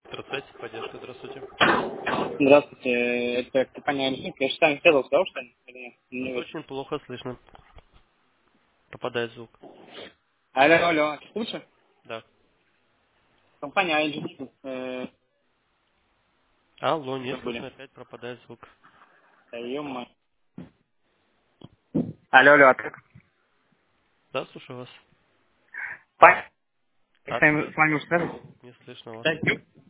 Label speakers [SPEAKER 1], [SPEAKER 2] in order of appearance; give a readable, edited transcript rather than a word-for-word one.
[SPEAKER 1] Процессе поддержка, здравствуйте.
[SPEAKER 2] Здравствуйте, это компания Альфик. Я считаю, хотел сказал, что ли? Или нет? Не очень.
[SPEAKER 1] Очень плохо слышно. Пропадает звук.
[SPEAKER 2] Алло, алло, лучше?
[SPEAKER 1] Да.
[SPEAKER 2] Компания Альфик.
[SPEAKER 1] Алло, не
[SPEAKER 2] Забыли.
[SPEAKER 1] слышно, опять пропадает звук.
[SPEAKER 2] Да ё-моё. Алло, алло, а как?
[SPEAKER 1] Да, слушаю вас.
[SPEAKER 2] Пань, я с
[SPEAKER 1] Отлично.
[SPEAKER 2] вами уже связываюсь?
[SPEAKER 1] Не слышно вас.
[SPEAKER 2] Да, Ю.